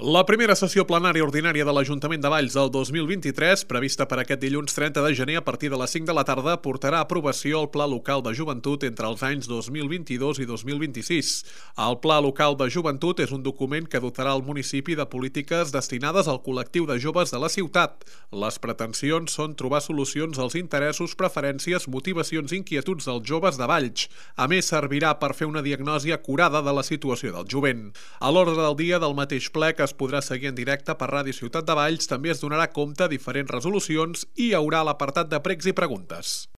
La primera sessió plenària ordinària de l'Ajuntament de Valls del 2023, prevista per aquest dilluns 30 de gener a partir de les 5 de la tarda, portarà a aprovació el Pla Local de Joventut entre els anys 2022 i 2026. El Pla Local de Joventut és un document que dotarà el municipi de polítiques destinades al col·lectiu de joves de la ciutat. Les pretensions són trobar solucions als interessos, preferències, motivacions i inquietuds dels joves de Valls. A més, servirà per fer una diagnosi acurada de la situació del jovent. A l'ordre del dia del mateix ple, que es podrà seguir en directe per Ràdio Ciutat de Valls, també es donarà compte a diferents resolucions i hi haurà l'apartat de pregs i preguntes.